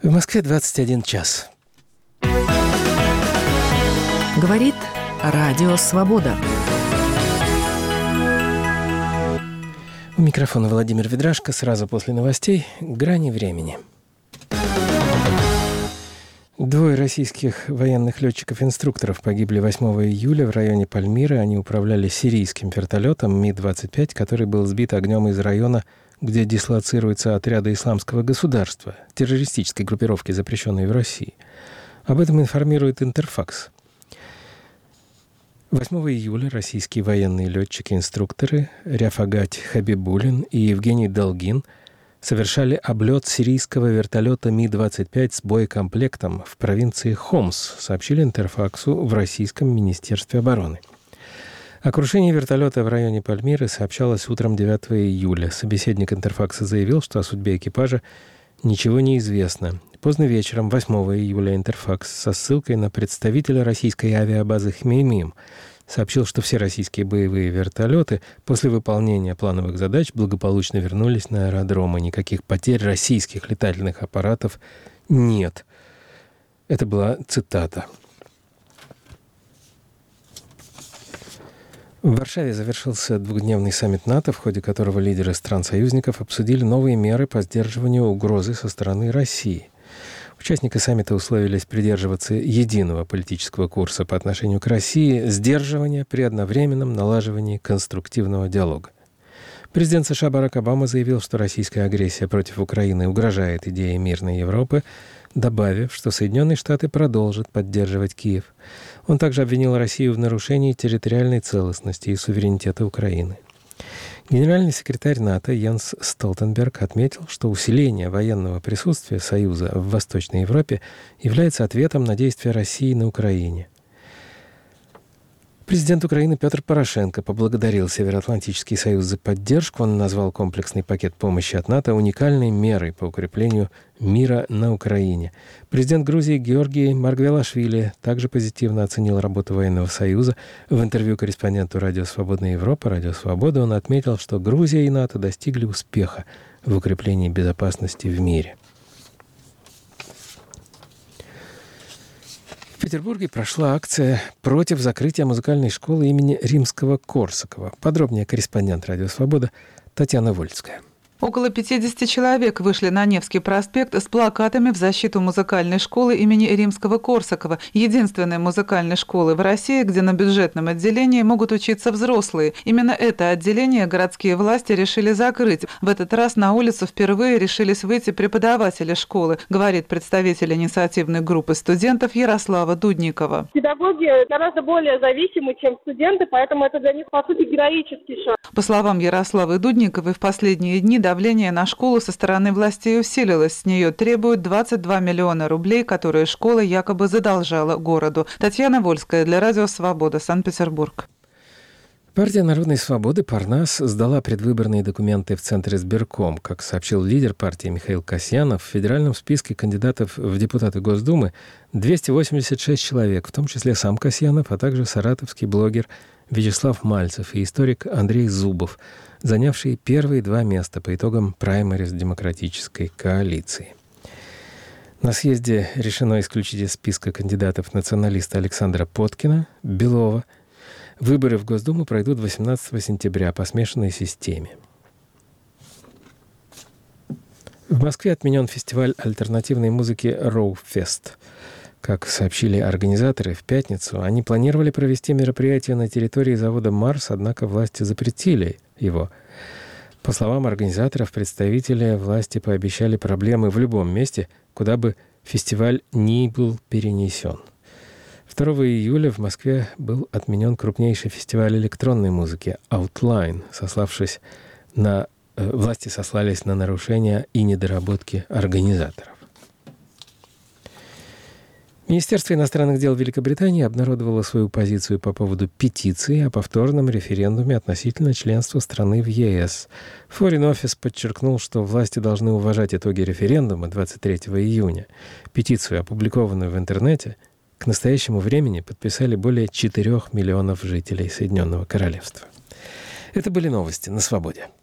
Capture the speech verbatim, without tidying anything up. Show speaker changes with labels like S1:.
S1: В Москве двадцать один час.
S2: Говорит Радио Свобода.
S1: У микрофона Владимир Ведрашко. Сразу после новостей «Грани времени». Двое российских военных летчиков-инструкторов погибли восьмого июля в районе Пальмиры. Они управляли сирийским вертолетом Ми двадцать пять, который был сбит огнем из района, где дислоцируются отряды Исламского государства, террористической группировки, запрещенной в России. Об этом информирует Интерфакс. восьмого июля российские военные летчики-инструкторы Ряфагать Хабибулин и Евгений Долгин совершали облет сирийского вертолета Ми двадцать пять с боекомплектом в провинции Хомс, сообщили Интерфаксу в Российском Министерстве обороны. О крушении вертолета в районе Пальмиры сообщалось утром девятого июля. Собеседник Интерфакса заявил, что о судьбе экипажа ничего не известно. Поздно вечером восьмого июля Интерфакс со ссылкой на представителя российской авиабазы Хмеймим сообщил, что все российские боевые вертолеты после выполнения плановых задач благополучно вернулись на аэродром, и никаких потерь российских летательных аппаратов нет. Это была цитата. В Варшаве завершился двухдневный саммит НАТО, в ходе которого лидеры стран-союзников обсудили новые меры по сдерживанию угрозы со стороны России. Участники саммита условились придерживаться единого политического курса по отношению к России, сдерживания при одновременном налаживании конструктивного диалога. Президент США Барак Обама заявил, что российская агрессия против Украины угрожает идее мирной Европы, добавив, что Соединенные Штаты продолжат поддерживать Киев. Он также обвинил Россию в нарушении территориальной целостности и суверенитета Украины. Генеральный секретарь НАТО Йенс Столтенберг отметил, что усиление военного присутствия Союза в Восточной Европе является ответом на действия России на Украине. Президент Украины Петр Порошенко поблагодарил Североатлантический союз за поддержку. Он назвал комплексный пакет помощи от НАТО уникальной мерой по укреплению мира на Украине. Президент Грузии Георгий Маргвелашвили также позитивно оценил работу военного союза. В интервью корреспонденту Радио Свободная Европа, Радио Свобода, он отметил, что Грузия и НАТО достигли успеха в укреплении безопасности в мире. В Петербурге прошла акция против закрытия музыкальной школы имени Римского-Корсакова. Подробнее корреспондент Радио Свобода Татьяна Вольская.
S3: Около пятидесяти человек вышли на Невский проспект с плакатами в защиту музыкальной школы имени Римского-Корсакова, единственной музыкальной школы в России, где на бюджетном отделении могут учиться взрослые. Именно это отделение городские власти решили закрыть. В этот раз на улицу впервые решились выйти преподаватели школы, говорит представитель инициативной группы студентов Ярослава Дудникова.
S4: Педагоги гораздо более зависимы, чем студенты, поэтому это для них, по сути, героический шаг.
S3: По словам Ярославы Дудниковой, в последние дни давление на школу со стороны властей усилилось. С нее требуют двадцать два миллиона рублей, которые школа якобы задолжала городу. Татьяна Вольская для Радио Свобода, Санкт-Петербург.
S1: Партия Народной Свободы «Парнас» сдала предвыборные документы в Центр избирком. Как сообщил лидер партии Михаил Касьянов, в федеральном списке кандидатов в депутаты Госдумы двести восемьдесят шесть человек, в том числе сам Касьянов, а также саратовский блогер Вячеслав Мальцев и историк Андрей Зубов, занявшие первые два места по итогам праймериз демократической коалиции. На съезде решено исключить из списка кандидатов националиста Александра Поткина, Белова. Выборы в Госдуму пройдут восемнадцатого сентября по смешанной системе. В Москве отменен фестиваль альтернативной музыки «Роу-фест». Как сообщили организаторы, в пятницу они планировали провести мероприятие на территории завода «Марс», однако власти запретили его. По словам организаторов, представители власти пообещали проблемы в любом месте, куда бы фестиваль ни был перенесен. второго июля в Москве был отменен крупнейший фестиваль электронной музыки «Outline», сославшись на... Э, власти сослались на нарушения и недоработки организаторов. Министерство иностранных дел Великобритании обнародовало свою позицию по поводу петиции о повторном референдуме относительно членства страны в ЕС. Foreign Office подчеркнул, что власти должны уважать итоги референдума двадцать третьего июня. Петицию, опубликованную в интернете, к настоящему времени подписали более четырёх миллионов жителей Соединенного Королевства. Это были новости на Свободе.